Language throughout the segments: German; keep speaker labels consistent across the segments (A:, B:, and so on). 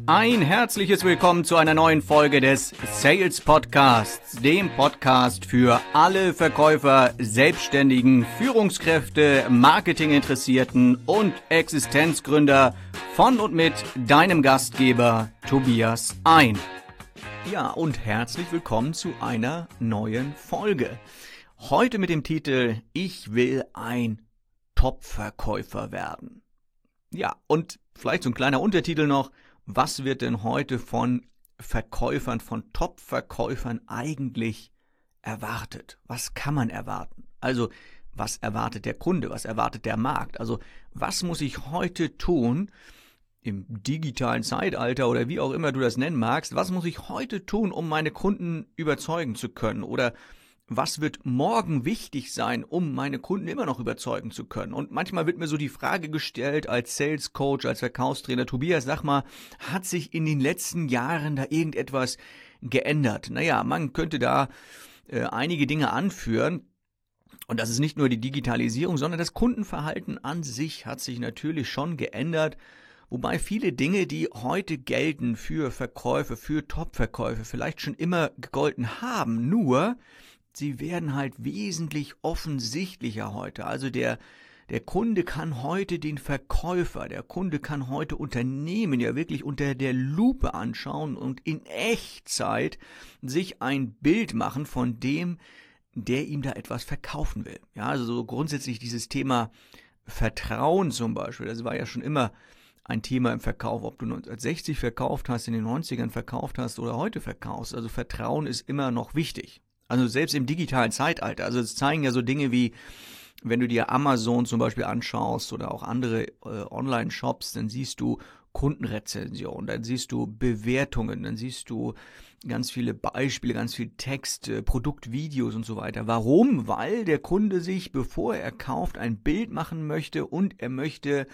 A: Ein herzliches Willkommen zu einer neuen Folge des Sales Podcasts, dem Podcast für alle Verkäufer, Selbstständigen, Führungskräfte, Marketinginteressierten und Existenzgründer von und mit deinem Gastgeber Tobias Ein. Ja, und herzlich willkommen zu einer neuen Folge. Heute mit dem Titel Ich will ein Top-Verkäufer werden. Ja, und vielleicht so ein kleiner Untertitel noch: Was wird denn heute von Verkäufern, von Top-Verkäufern eigentlich erwartet? Was kann man erwarten? Also, was erwartet der Kunde? Was erwartet der Markt? Also, was muss ich heute tun im digitalen Zeitalter oder wie auch immer du das nennen magst? Was muss ich heute tun, um meine Kunden überzeugen zu können? Oder was wird morgen wichtig sein, um meine Kunden immer noch überzeugen zu können? Und manchmal wird mir so die Frage gestellt als Sales Coach, als Verkaufstrainer: Tobias, sag mal, hat sich in den letzten Jahren da irgendetwas geändert? Naja, man könnte da einige Dinge anführen. Und das ist nicht nur die Digitalisierung, sondern das Kundenverhalten an sich hat sich natürlich schon geändert. Wobei viele Dinge, die heute gelten für Verkäufe, für Top-Verkäufe, vielleicht schon immer gegolten haben, nur sie werden halt wesentlich offensichtlicher heute. Also der Kunde kann heute den Verkäufer, der Kunde kann heute Unternehmen ja wirklich unter der Lupe anschauen und in Echtzeit sich ein Bild machen von dem, der ihm da etwas verkaufen will. Ja, also so grundsätzlich dieses Thema Vertrauen zum Beispiel, das war ja schon immer ein Thema im Verkauf, ob du 1960 verkauft hast, in den 90ern verkauft hast oder heute verkaufst. Also Vertrauen ist immer noch wichtig. Also selbst im digitalen Zeitalter. Also es zeigen ja so Dinge wie, wenn du dir Amazon zum Beispiel anschaust oder auch andere Online-Shops, dann siehst du Kundenrezensionen, dann siehst du Bewertungen, dann siehst du ganz viele Beispiele, ganz viel Text, Produktvideos und so weiter. Warum? Weil der Kunde sich, bevor er kauft, ein Bild machen möchte und er möchte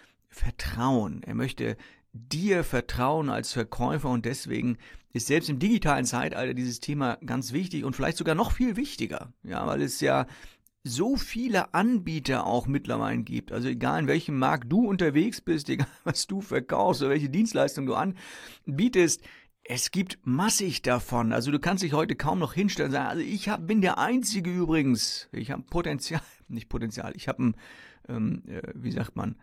A: vertrauen. Er möchte dir vertrauen als Verkäufer, und deswegen ist selbst im digitalen Zeitalter dieses Thema ganz wichtig und vielleicht sogar noch viel wichtiger. Ja, weil es ja so viele Anbieter auch mittlerweile gibt. Also egal in welchem Markt du unterwegs bist, egal was du verkaufst oder welche Dienstleistung du anbietest, es gibt massig davon. Also du kannst dich heute kaum noch hinstellen und sagen, also bin der Einzige übrigens. Ich habe ich habe wie sagt man,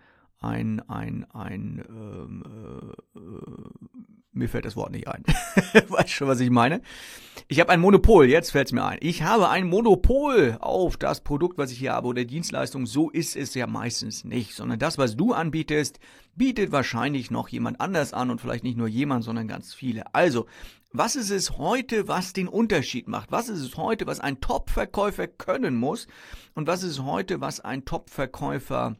A: mir fällt das Wort nicht ein. Weißt schon, was ich meine? Ich habe ein Monopol, jetzt fällt es mir ein. Ich habe ein Monopol auf das Produkt, was ich hier habe, oder Dienstleistung. So ist es ja meistens nicht, sondern das, was du anbietest, bietet wahrscheinlich noch jemand anders an, und vielleicht nicht nur jemand, sondern ganz viele. Also, was ist es heute, was den Unterschied macht? Was ist es heute, was ein Top-Verkäufer können muss? Und was ist es heute, was ein Top-Verkäufer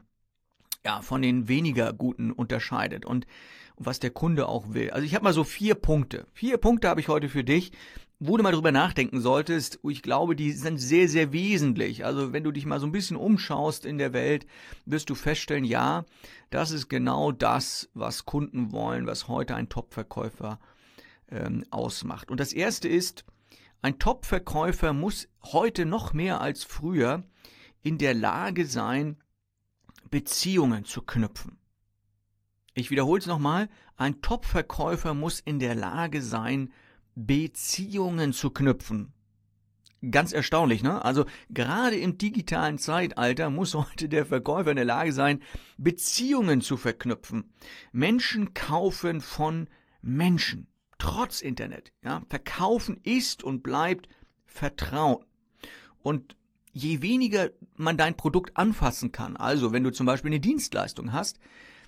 A: von den weniger guten unterscheidet und was der Kunde auch will? Also ich habe mal so 4 Punkte. 4 Punkte habe ich heute für dich, wo du mal drüber nachdenken solltest. Ich glaube, die sind sehr, sehr wesentlich. Also wenn du dich mal so ein bisschen umschaust in der Welt, wirst du feststellen, ja, das ist genau das, was Kunden wollen, was heute ein Top-Verkäufer ausmacht. Und das erste ist, ein Top-Verkäufer muss heute noch mehr als früher in der Lage sein, Beziehungen zu knüpfen. Ich wiederhole es nochmal: Ein Top-Verkäufer muss in der Lage sein, Beziehungen zu knüpfen. Ganz erstaunlich, ne? Also gerade im digitalen Zeitalter muss heute der Verkäufer in der Lage sein, Beziehungen zu verknüpfen. Menschen kaufen von Menschen, trotz Internet. Ja? Verkaufen ist und bleibt Vertrauen. Und je weniger man dein Produkt anfassen kann, also wenn du zum Beispiel eine Dienstleistung hast,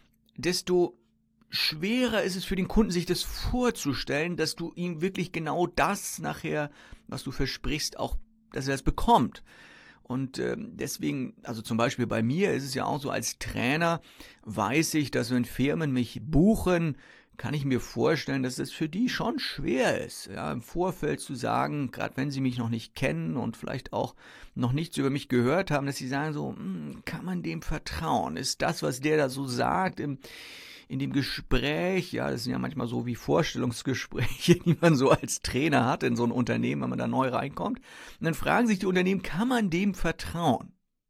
A: desto schwerer ist es für den Kunden, sich das vorzustellen, dass du ihm wirklich genau das nachher, was du versprichst, auch, dass er das bekommt. Und deswegen, also zum Beispiel bei mir ist es ja auch so, als Trainer weiß ich, dass wenn Firmen mich buchen, kann ich mir vorstellen, dass es für die schon schwer ist, ja, im Vorfeld zu sagen, gerade wenn sie mich noch nicht kennen und vielleicht auch noch nichts über mich gehört haben, dass sie sagen so, kann man dem vertrauen? Ist das, was der da so sagt in dem Gespräch, ja, das sind ja manchmal so wie Vorstellungsgespräche, die man so als Trainer hat in so ein Unternehmen, wenn man da neu reinkommt, und dann fragen sich die Unternehmen, kann man dem vertrauen?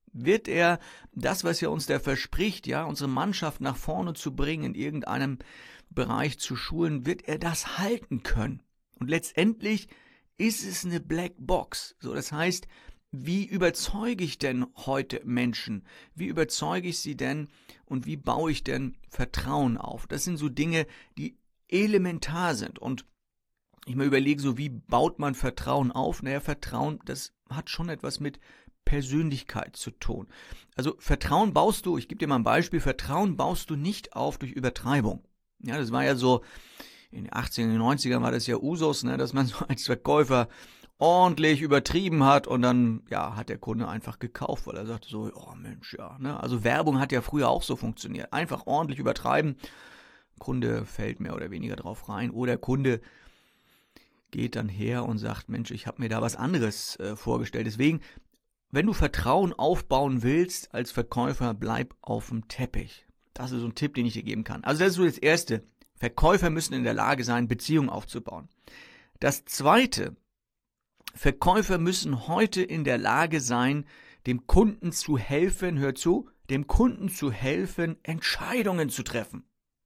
A: Wird er das, was er uns da verspricht, ja, unsere Mannschaft nach vorne zu bringen, in irgendeinem Bereich zu schulen, wird er das halten können? Und letztendlich ist es eine Blackbox. So, das heißt, wie überzeuge ich denn heute Menschen? Wie überzeuge ich sie denn und wie baue ich denn Vertrauen auf? Das sind so Dinge, die elementar sind. Und ich mir überlege, so wie baut man Vertrauen auf? Naja, Vertrauen, das hat schon etwas mit Persönlichkeit zu tun. Also Vertrauen baust du, ich gebe dir mal ein Beispiel, Vertrauen baust du nicht auf durch Übertreibung. Ja, das war ja so, in den 80er, 90ern war das ja Usus, ne, dass man so als Verkäufer ordentlich übertrieben hat und dann, ja, hat der Kunde einfach gekauft, weil er sagte so, oh Mensch, ja, ne, also Werbung hat ja früher auch so funktioniert. Einfach ordentlich übertreiben, Kunde fällt mehr oder weniger drauf rein oder Kunde geht dann her und sagt, Mensch, ich habe mir da was anderes vorgestellt. Deswegen, wenn du Vertrauen aufbauen willst als Verkäufer, bleib auf dem Teppich. Das ist so ein Tipp, den ich dir geben kann. Also das ist so das Erste. Verkäufer müssen in der Lage sein, Beziehungen aufzubauen. Das Zweite, Verkäufer müssen heute in der Lage sein, dem Kunden zu helfen, hör zu, dem Kunden zu helfen, Entscheidungen zu treffen.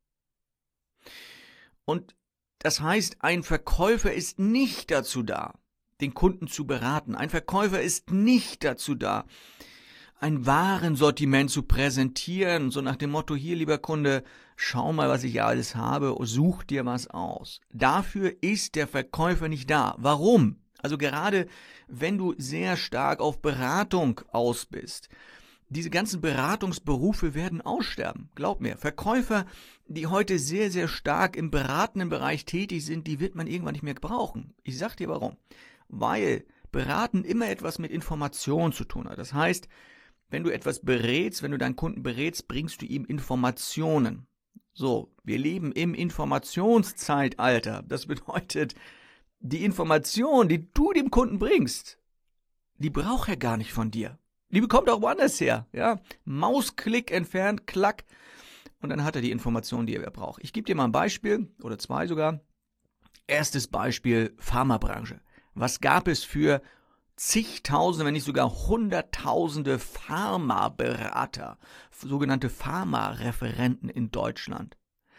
A: Und das heißt, ein Verkäufer ist nicht dazu da, den Kunden zu beraten. Ein Verkäufer ist nicht dazu da, ein Warensortiment zu präsentieren, so nach dem Motto, hier lieber Kunde, schau mal, was ich alles habe, such dir was aus. Dafür ist der Verkäufer nicht da. Warum? Also gerade wenn du sehr stark auf Beratung aus bist, diese ganzen Beratungsberufe werden aussterben. Glaub mir, Verkäufer, die heute sehr, sehr stark im beratenden Bereich tätig sind, die wird man irgendwann nicht mehr brauchen. Ich sag dir warum. Weil Beraten immer etwas mit Information zu tun hat. Das heißt, wenn du etwas berätst, wenn du deinen Kunden berätst, bringst du ihm Informationen. So, wir leben im Informationszeitalter. Das bedeutet, die Information, die du dem Kunden bringst, die braucht er gar nicht von dir. Die bekommt auch woanders her. Ja? Mausklick entfernt, klack, und dann hat er die Information, die er braucht. Ich gebe dir mal ein Beispiel, oder zwei sogar. Erstes Beispiel, Pharmabranche. Was gab es für zigtausende, wenn nicht sogar hunderttausende Pharmaberater, sogenannte Pharmareferenten in Deutschland?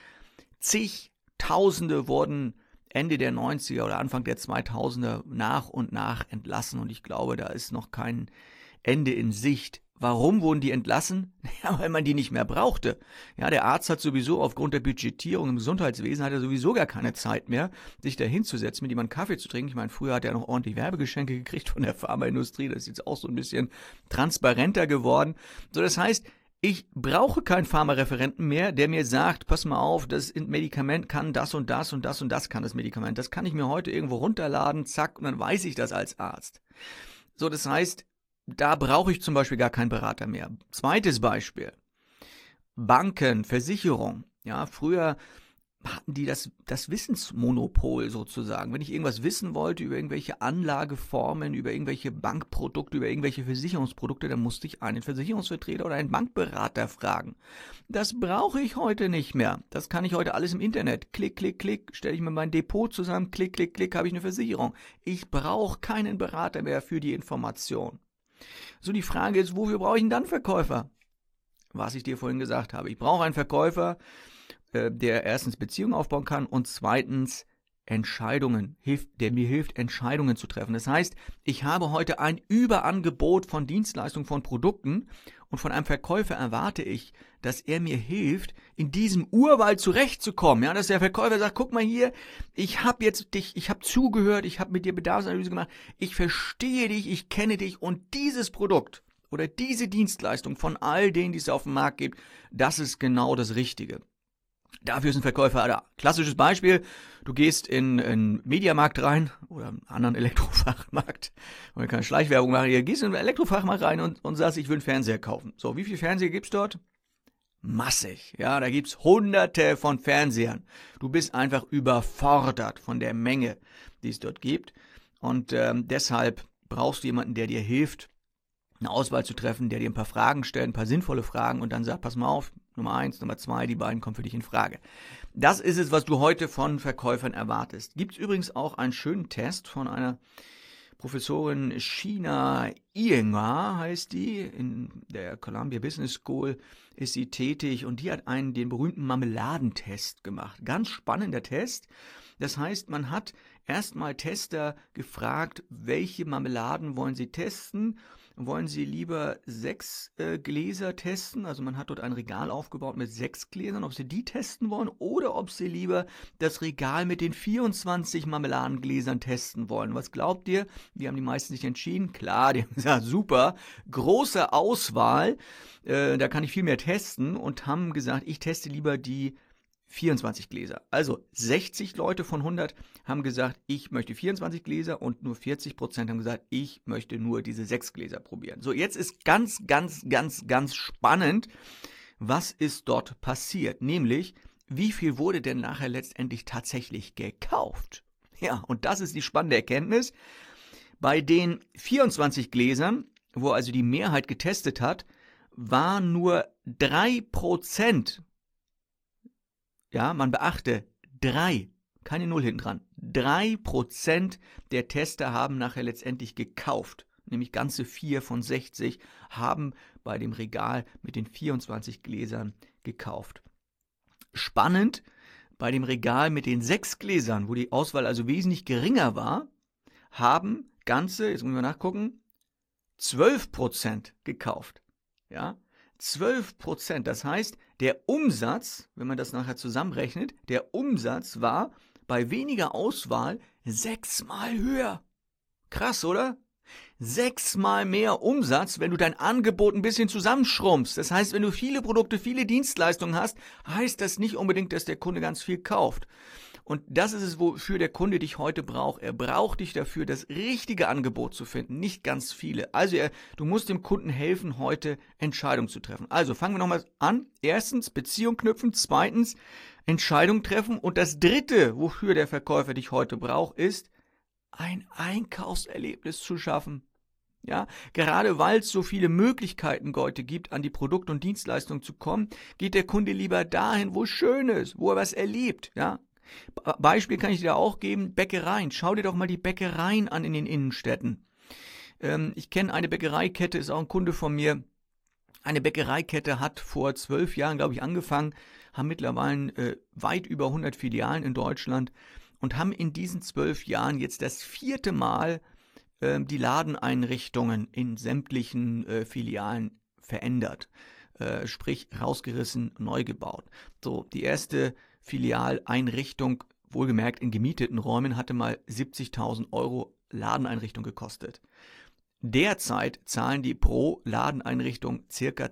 A: Zigtausende wurden Ende der 90er oder Anfang der 2000er nach und nach entlassen und ich glaube, da ist noch kein Ende in Sicht. Warum wurden die entlassen? Ja, weil man die nicht mehr brauchte. Ja, der Arzt hat sowieso aufgrund der Budgetierung im Gesundheitswesen hat er sowieso gar keine Zeit mehr, sich da hinzusetzen, mit jemandem Kaffee zu trinken. Ich meine, früher hat er noch ordentlich Werbegeschenke gekriegt von der Pharmaindustrie. Das ist jetzt auch so ein bisschen transparenter geworden. So, das heißt, ich brauche keinen Pharmareferenten mehr, der mir sagt, pass mal auf, das Medikament kann das und das und das und das kann das Medikament. Das kann ich mir heute irgendwo runterladen, zack, und dann weiß ich das als Arzt. So, das heißt, da brauche ich zum Beispiel gar keinen Berater mehr. Zweites Beispiel. Banken, Versicherung. Ja, früher hatten die das Wissensmonopol sozusagen. Wenn ich irgendwas wissen wollte über irgendwelche Anlageformen, über irgendwelche Bankprodukte, über irgendwelche Versicherungsprodukte, dann musste ich einen Versicherungsvertreter oder einen Bankberater fragen. Das brauche ich heute nicht mehr. Das kann ich heute alles im Internet. Klick, klick, klick, stelle ich mir mein Depot zusammen, klick, klick, klick, habe ich eine Versicherung. Ich brauche keinen Berater mehr für die Information. So, die Frage ist, wofür brauche ich denn dann Verkäufer? Was ich dir vorhin gesagt habe. Ich brauche einen Verkäufer, der erstens Beziehungen aufbauen kann und zweitens der mir hilft, Entscheidungen zu treffen. Das heißt, ich habe heute ein Überangebot von Dienstleistungen, von Produkten und von einem Verkäufer erwarte ich, dass er mir hilft, in diesem Urwald zurechtzukommen. Ja, dass der Verkäufer sagt, guck mal hier, ich habe zugehört, ich habe mit dir Bedarfsanalyse gemacht, ich verstehe dich, ich kenne dich und dieses Produkt oder diese Dienstleistung von all denen, die es auf dem Markt gibt, das ist genau das Richtige. Dafür ist ein Verkäufer da. Klassisches Beispiel, du gehst in einen Mediamarkt rein oder einen anderen Elektrofachmarkt, wollen keine Schleichwerbung machen, hier gehst in einen Elektrofachmarkt rein und sagst, ich will einen Fernseher kaufen. So, wie viele Fernseher gibt's dort? Massig, ja, da gibt's hunderte von Fernsehern. Du bist einfach überfordert von der Menge, die es dort gibt und deshalb brauchst du jemanden, der dir hilft, eine Auswahl zu treffen, der dir ein paar Fragen stellt, ein paar sinnvolle Fragen und dann sagt, pass mal auf, Nummer 1, Nummer 2, die beiden kommen für dich in Frage. Das ist es, was du heute von Verkäufern erwartest. Gibt es übrigens auch einen schönen Test von einer Professorin Sheena Iyengar heißt die, in der Columbia Business School ist sie tätig und die hat den berühmten Marmeladentest gemacht. Ganz spannender Test. Das heißt, man hat erstmal Tester gefragt, welche Marmeladen wollen sie testen? Wollen sie lieber 6 Gläser testen? Also man hat dort ein Regal aufgebaut mit 6 Gläsern, ob sie die testen wollen oder ob sie lieber das Regal mit den 24 Marmeladengläsern testen wollen. Was glaubt ihr? Wie haben die meisten sich entschieden? Klar, die haben gesagt, super, große Auswahl, da kann ich viel mehr testen und haben gesagt, ich teste lieber die 24 Gläser. Also 60 Leute von 100 haben gesagt, ich möchte 24 Gläser und nur 40% haben gesagt, ich möchte nur diese 6 Gläser probieren. So, jetzt ist ganz spannend, was ist dort passiert. Nämlich, wie viel wurde denn nachher letztendlich tatsächlich gekauft? Ja, und das ist die spannende Erkenntnis. Bei den 24 Gläsern, wo also die Mehrheit getestet hat, war nur 3%. Ja, man beachte, 3, keine 0 hinten dran. 3% der Tester haben nachher letztendlich gekauft. Nämlich ganze 4 von 60 haben bei dem Regal mit den 24 Gläsern gekauft. Spannend, bei dem Regal mit den 6 Gläsern, wo die Auswahl also wesentlich geringer war, haben ganze, jetzt müssen wir nachgucken, 12% gekauft. Ja, 12%. Das heißt, der Umsatz, wenn man das nachher zusammenrechnet, der Umsatz war bei weniger Auswahl 6-mal höher. Krass, oder? 6-mal mehr Umsatz, wenn du dein Angebot ein bisschen zusammenschrumpfst. Das heißt, wenn du viele Produkte, viele Dienstleistungen hast, heißt das nicht unbedingt, dass der Kunde ganz viel kauft. Und das ist es, wofür der Kunde dich heute braucht. Er braucht dich dafür, das richtige Angebot zu finden, nicht ganz viele. Also du musst dem Kunden helfen, heute Entscheidungen zu treffen. Also fangen wir nochmal an. Erstens, Beziehung knüpfen. Zweitens, Entscheidung treffen. Und das Dritte, wofür der Verkäufer dich heute braucht, ist, ein Einkaufserlebnis zu schaffen. Ja, gerade weil es so viele Möglichkeiten heute gibt, an die Produkte und Dienstleistungen zu kommen, geht der Kunde lieber dahin, wo es schön ist, wo er was erlebt. Ja, Beispiel kann ich dir auch geben, Bäckereien. Schau dir doch mal die Bäckereien an in den Innenstädten. Ich kenne eine Bäckereikette, ist auch ein Kunde von mir. Eine Bäckereikette hat vor 12 Jahren, glaube ich, angefangen, haben mittlerweile weit über 100 Filialen in Deutschland und haben in diesen 12 Jahren jetzt das 4. Mal die Ladeneinrichtungen in sämtlichen Filialen verändert. Sprich rausgerissen, neu gebaut. So, die erste Filialeinrichtung, wohlgemerkt in gemieteten Räumen, hatte mal 70.000 € Ladeneinrichtung gekostet. Derzeit zahlen die pro Ladeneinrichtung ca.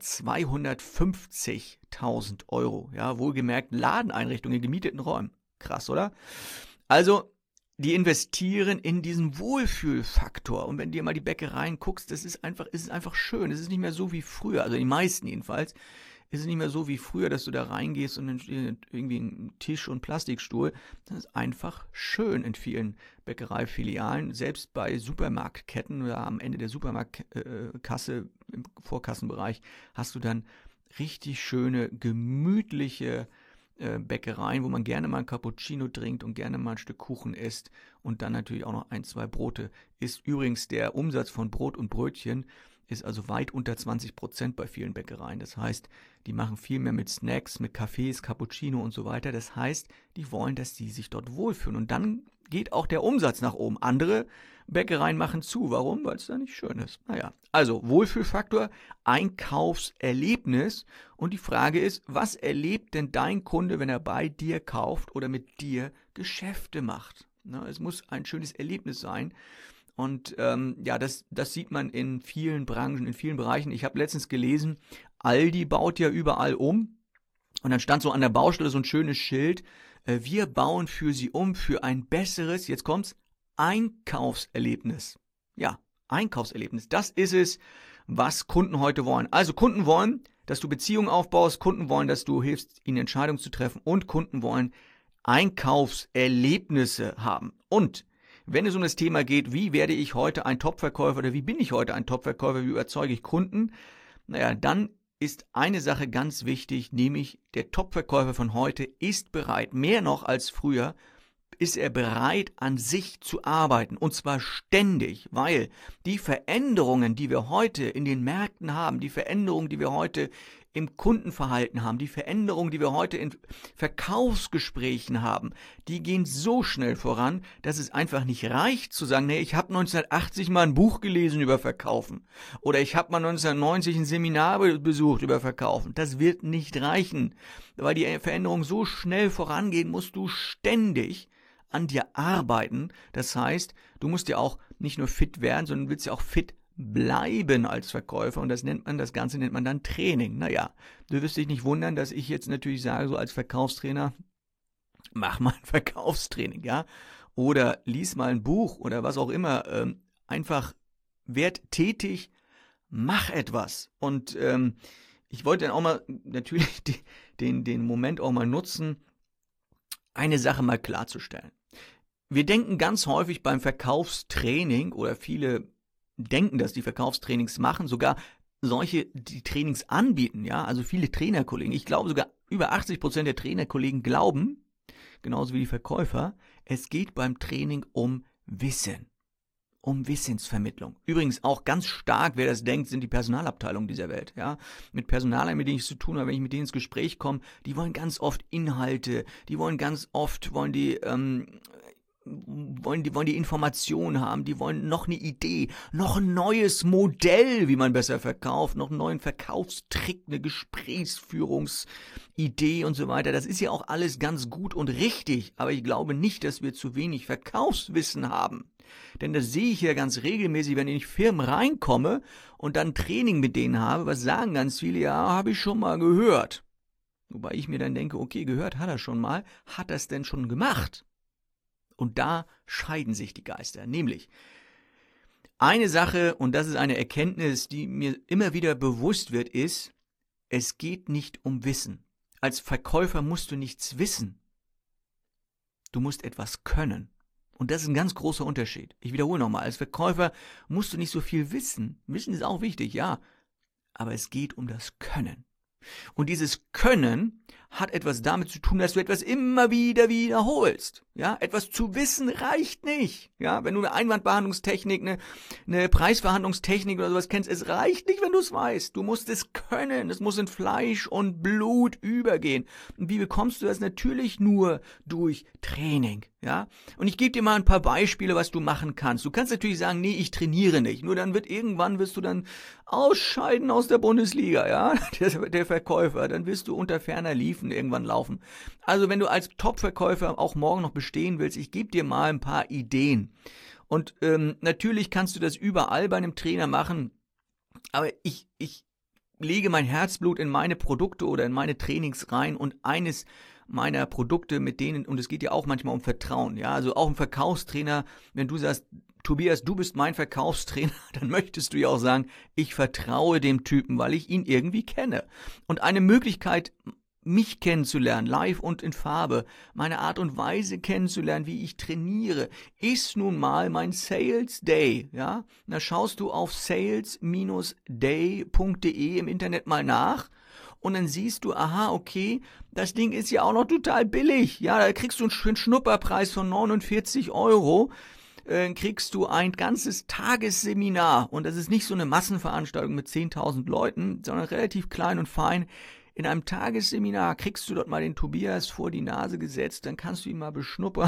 A: 250.000 €. Ja, wohlgemerkt Ladeneinrichtung in gemieteten Räumen. Krass, oder? Also, die investieren in diesen Wohlfühlfaktor. Und wenn du dir mal die Bäckereien guckst, es ist einfach schön. Es ist nicht mehr so wie früher, also die meisten jedenfalls. Es ist nicht mehr so wie früher, dass du da reingehst und dann steht irgendwie ein Tisch und Plastikstuhl. Das ist einfach schön in vielen Bäckereifilialen. Selbst bei Supermarktketten oder am Ende der Supermarktkasse, im Vorkassenbereich, hast du dann richtig schöne, gemütliche Bäckereien, wo man gerne mal ein Cappuccino trinkt und gerne mal ein Stück Kuchen isst und dann natürlich auch noch 1, 2 Brote isst. Übrigens, der Umsatz von Brot und Brötchen ist also weit unter 20% bei vielen Bäckereien. Das heißt, die machen viel mehr mit Snacks, mit Kaffees, Cappuccino und so weiter. Das heißt, die wollen, dass die sich dort wohlfühlen. Und dann geht auch der Umsatz nach oben. Andere Bäckereien machen zu. Warum? Weil es da nicht schön ist. Naja, also Wohlfühlfaktor, Einkaufserlebnis. Und die Frage ist, was erlebt denn dein Kunde, wenn er bei dir kauft oder mit dir Geschäfte macht? Na, es muss ein schönes Erlebnis sein. Und das sieht man in vielen Branchen, in vielen Bereichen. Ich habe letztens gelesen, Aldi baut ja überall um. Und dann stand so an der Baustelle so ein schönes Schild, wir bauen für Sie um für ein besseres, jetzt kommt's, Einkaufserlebnis. Ja, Einkaufserlebnis. Das ist es, was Kunden heute wollen. Also Kunden wollen, dass du Beziehungen aufbaust, Kunden wollen, dass du hilfst, ihnen Entscheidungen zu treffen und Kunden wollen Einkaufserlebnisse haben. Und wenn es um das Thema geht, wie werde ich heute ein Top-Verkäufer oder wie bin ich heute ein Top-Verkäufer, wie überzeuge ich Kunden, naja, dann ist eine Sache ganz wichtig, nämlich der Top-Verkäufer von heute ist bereit, mehr noch als früher, ist er bereit, an sich zu arbeiten, und zwar ständig, weil die Veränderungen, die wir heute in den Märkten haben, die Veränderungen, die wir heute im Kundenverhalten haben, die Veränderungen, die wir heute in Verkaufsgesprächen haben, die gehen so schnell voran, dass es einfach nicht reicht zu sagen, nee, ich habe 1980 mal ein Buch gelesen über Verkaufen oder ich habe mal 1990 ein Seminar besucht über Verkaufen. Das wird nicht reichen, weil die Veränderungen so schnell vorangehen, musst du ständig an dir arbeiten. Das heißt, du musst ja auch nicht nur fit werden, sondern willst ja auch fit bleiben als Verkäufer, und das Ganze nennt man dann Training. Naja, du wirst dich nicht wundern, dass ich jetzt natürlich sage, so als Verkaufstrainer, mach mal ein Verkaufstraining, ja, oder lies mal ein Buch oder was auch immer, einfach werd tätig, mach etwas. Und ich wollte dann auch mal natürlich den Moment auch mal nutzen, eine Sache mal klarzustellen. Wir denken ganz häufig beim Verkaufstraining, oder viele denken, dass die Verkaufstrainings machen, sogar solche, die Trainings anbieten, ja, also viele Trainerkollegen, ich glaube sogar über 80% der Trainerkollegen glauben, genauso wie die Verkäufer, es geht beim Training um Wissen, um Wissensvermittlung. Übrigens auch ganz stark, wer das denkt, sind die Personalabteilungen dieser Welt, ja, mit Personalern, mit denen ich zu tun habe, wenn ich mit denen ins Gespräch komme, die wollen ganz oft Inhalte, die wollen ganz oft, wollen die Informationen haben, die wollen noch eine Idee, noch ein neues Modell, wie man besser verkauft, noch einen neuen Verkaufstrick, eine Gesprächsführungsidee und so weiter. Das ist ja auch alles ganz gut und richtig, aber ich glaube nicht, dass wir zu wenig Verkaufswissen haben. Denn das sehe ich ja ganz regelmäßig, wenn ich in Firmen reinkomme und dann Training mit denen habe, was sagen ganz viele, ja, habe ich schon mal gehört. Wobei ich mir dann denke, okay, gehört hat er schon mal, hat er es denn schon gemacht? Und da scheiden sich die Geister, nämlich eine Sache, und das ist eine Erkenntnis, die mir immer wieder bewusst wird, ist, es geht nicht um Wissen. Als Verkäufer musst du nichts wissen. Du musst etwas können. Und das ist ein ganz großer Unterschied. Ich wiederhole nochmal, als Verkäufer musst du nicht so viel wissen. Wissen ist auch wichtig, ja. Aber es geht um das Können. Und dieses Können hat etwas damit zu tun, dass du etwas immer wieder wiederholst. Ja, etwas zu wissen reicht nicht. Ja, wenn du eine Einwandbehandlungstechnik, eine Preisverhandlungstechnik oder sowas kennst, es reicht nicht, wenn du es weißt. Du musst es können. Es muss in Fleisch und Blut übergehen. Und wie bekommst du das? Natürlich nur durch Training. Ja, und ich gebe dir mal ein paar Beispiele, was du machen kannst. Du kannst natürlich sagen, nee, ich trainiere nicht. Nur dann wirst du dann ausscheiden aus der Bundesliga, ja, der Verkäufer. Dann wirst du unter ferner Liefen irgendwann laufen. Also wenn du als Top-Verkäufer auch morgen noch bestehen willst, ich gebe dir mal ein paar Ideen. Und natürlich kannst du das überall bei einem Trainer machen, aber ich lege mein Herzblut in meine Produkte oder in meine Trainings rein, und eines meiner Produkte mit denen, und es geht ja auch manchmal um Vertrauen, ja, also auch ein Verkaufstrainer, wenn du sagst, Tobias, du bist mein Verkaufstrainer, dann möchtest du ja auch sagen, ich vertraue dem Typen, weil ich ihn irgendwie kenne. Und eine Möglichkeit, mich kennenzulernen, live und in Farbe, meine Art und Weise kennenzulernen, wie ich trainiere, ist nun mal mein Sales Day, ja. Da schaust du auf sales-day.de im Internet mal nach und dann siehst du, aha, okay, das Ding ist ja auch noch total billig, ja, da kriegst du einen Schnupperpreis von 49 €, kriegst du ein ganzes Tagesseminar, und das ist nicht so eine Massenveranstaltung mit 10.000 Leuten, sondern relativ klein und fein. In einem Tagesseminar kriegst du dort mal den Tobias vor die Nase gesetzt, dann kannst du ihn mal beschnuppern.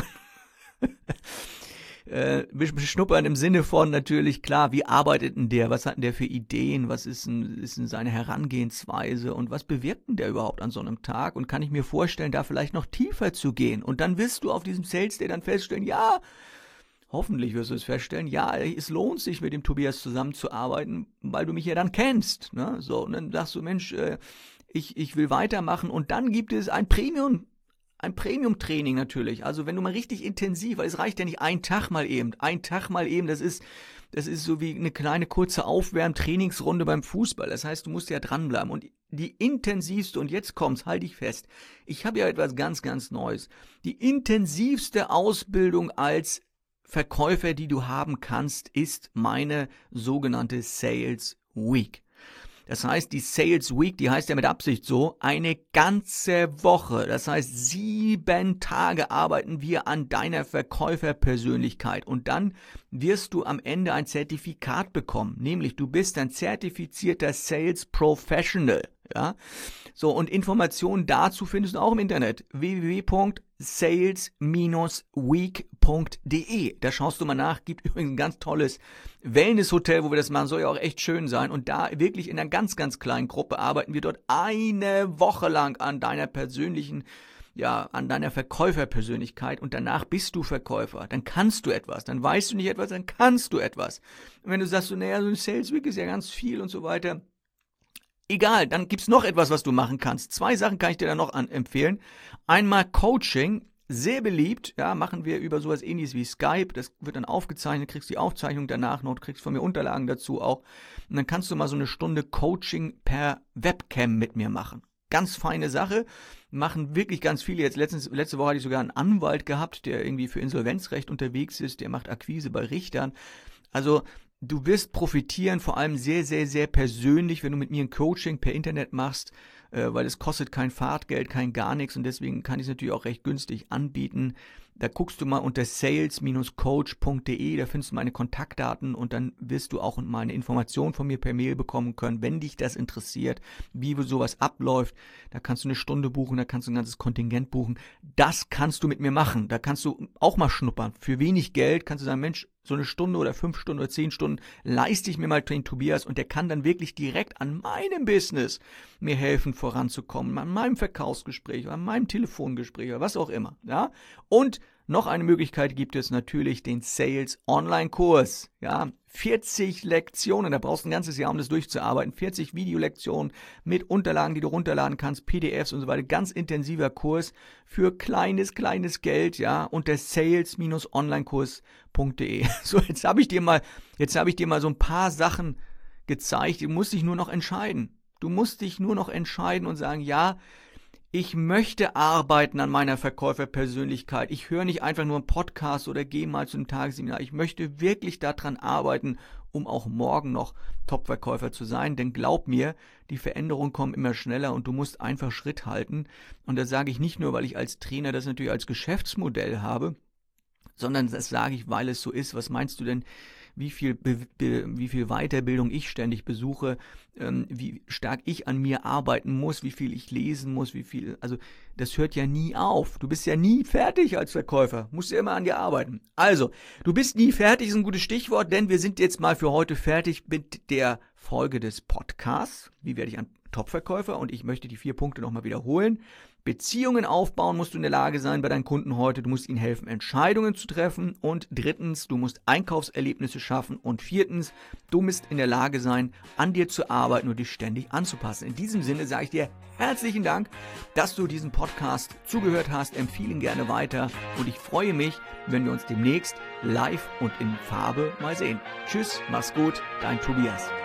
A: Beschnuppern im Sinne von natürlich, klar, wie arbeitet denn der, was hat denn der für Ideen, was ist denn seine Herangehensweise und was bewirkt denn der überhaupt an so einem Tag, und kann ich mir vorstellen, da vielleicht noch tiefer zu gehen, und dann wirst du auf diesem Sales Day dann feststellen, ja, hoffentlich wirst du es feststellen, ja, es lohnt sich, mit dem Tobias zusammenzuarbeiten, weil du mich ja dann kennst, ne? So, und dann sagst du, Mensch, ich will weitermachen, und dann gibt es ein Premium-Training natürlich, also wenn du mal richtig intensiv, weil es reicht ja nicht ein Tag mal eben, das ist so wie eine kleine kurze Aufwärmtrainingsrunde beim Fußball, das heißt, du musst ja dranbleiben, und die intensivste, und jetzt kommt's, halt dich fest, ich habe ja etwas ganz, ganz Neues, die intensivste Ausbildung als Verkäufer, die du haben kannst, ist meine sogenannte Sales Week. Das heißt, die Sales Week, die heißt ja mit Absicht so, eine ganze Woche. Das heißt, 7 Tage arbeiten wir an deiner Verkäuferpersönlichkeit und dann wirst du am Ende ein Zertifikat bekommen. Nämlich, du bist ein zertifizierter Sales Professional. Ja, so, und Informationen dazu findest du auch im Internet. www.sales-week.de. Da schaust du mal nach. Gibt übrigens ein ganz tolles Wellness-Hotel, wo wir das machen. Soll ja auch echt schön sein. Und da wirklich in einer ganz, ganz kleinen Gruppe arbeiten wir dort eine Woche lang an deiner persönlichen, an deiner Verkäuferpersönlichkeit, und danach bist du Verkäufer. Dann kannst du etwas. Dann weißt du nicht etwas, dann kannst du etwas. Und wenn du sagst, so ein Sales Week ist ja ganz viel und so weiter, egal, dann gibt's noch etwas, was du machen kannst. 2 Sachen kann ich dir da noch empfehlen. Einmal Coaching, sehr beliebt, machen wir über sowas Ähnliches wie Skype. Das wird dann aufgezeichnet, kriegst die Aufzeichnung danach noch, kriegst von mir Unterlagen dazu auch. Und dann kannst du mal so eine Stunde Coaching per Webcam mit mir machen. Ganz feine Sache, machen wirklich ganz viele. Jetzt letzte Woche hatte ich sogar einen Anwalt gehabt, der irgendwie für Insolvenzrecht unterwegs ist, der macht Akquise bei Richtern. Also du wirst profitieren, vor allem sehr, sehr, sehr persönlich, wenn du mit mir ein Coaching per Internet machst, weil es kostet kein Fahrtgeld, kein gar nichts, und deswegen kann ich es natürlich auch recht günstig anbieten. Da guckst du mal unter sales-coach.de, da findest du meine Kontaktdaten und dann wirst du auch mal eine Information von mir per Mail bekommen können, wenn dich das interessiert, wie sowas abläuft. Da kannst du eine Stunde buchen, da kannst du ein ganzes Kontingent buchen. Das kannst du mit mir machen. Da kannst du auch mal schnuppern. Für wenig Geld kannst du sagen, Mensch, so eine Stunde oder 5 Stunden oder 10 Stunden leiste ich mir mal den Tobias, und der kann dann wirklich direkt an meinem Business mir helfen, voranzukommen, an meinem Verkaufsgespräch, an meinem Telefongespräch oder was auch immer. Ja? Und noch eine Möglichkeit gibt es natürlich, den Sales Online-Kurs. 40 Lektionen, da brauchst du ein ganzes Jahr, um das durchzuarbeiten. 40 Videolektionen mit Unterlagen, die du runterladen kannst, PDFs und so weiter. Ganz intensiver Kurs für kleines Geld, unter sales-onlinekurs.de. So, jetzt habe ich dir mal so ein paar Sachen gezeigt. Du musst dich nur noch entscheiden. Und sagen, ich möchte arbeiten an meiner Verkäuferpersönlichkeit. Ich höre nicht einfach nur einen Podcast oder gehe mal zu einem Tagesseminar. Ich möchte wirklich daran arbeiten, um auch morgen noch Top-Verkäufer zu sein. Denn glaub mir, die Veränderungen kommen immer schneller und du musst einfach Schritt halten. Und das sage ich nicht nur, weil ich als Trainer das natürlich als Geschäftsmodell habe, sondern das sage ich, weil es so ist. Was meinst du denn, wie viel Weiterbildung ich ständig besuche, wie stark ich an mir arbeiten muss, wie viel ich lesen muss, also das hört ja nie auf. Du bist ja nie fertig als Verkäufer, musst ja immer an dir arbeiten. Also, du bist nie fertig, ist ein gutes Stichwort, denn wir sind jetzt mal für heute fertig mit der Folge des Podcasts. Wie werde ich ein Top-Verkäufer? Und ich möchte die 4 Punkte nochmal wiederholen. Beziehungen aufbauen musst du in der Lage sein bei deinen Kunden heute. Du musst ihnen helfen, Entscheidungen zu treffen. Und 3, du musst Einkaufserlebnisse schaffen. Und 4, du musst in der Lage sein, an dir zu arbeiten und dich ständig anzupassen. In diesem Sinne sage ich dir herzlichen Dank, dass du diesen Podcast zugehört hast. Empfehle ihn gerne weiter. Und ich freue mich, wenn wir uns demnächst live und in Farbe mal sehen. Tschüss, mach's gut, dein Tobias.